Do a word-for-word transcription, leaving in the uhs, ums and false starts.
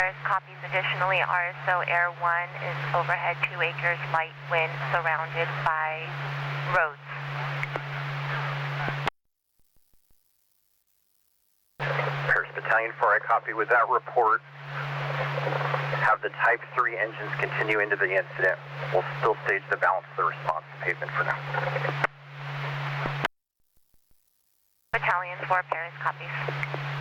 Copies. Additionally, R S O Air one is overhead two acres, light wind, surrounded by roads. Paris Battalion four, I copy. With that report, have the Type three engines continue into the incident. We'll still stage the balance of the response to pavement for now. Battalion four, Paris, copies.